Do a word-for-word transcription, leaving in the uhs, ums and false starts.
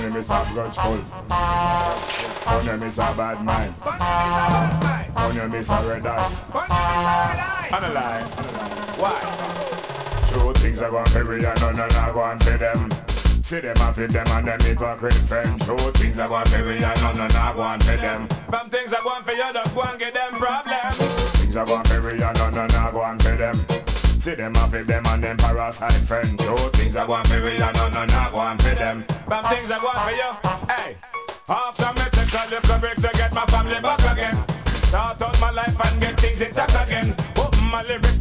name is a grudgeful. My name is a bad mind. My name is a red eye. And a lie. Why? Two things are going to be and none are going to them. See them and feed them and them hypocrite friends. Two things are going to be and none are going to them. Some things are going for you, just go and get them problems. Things are going to be and none are going to them. See them and feed them and them parasite friends. Two things are going to be and none are going to them. Some things are going for you. Hey, after me take a little break to get my family back again. Start out my life and get things intact again. Open my lyrics.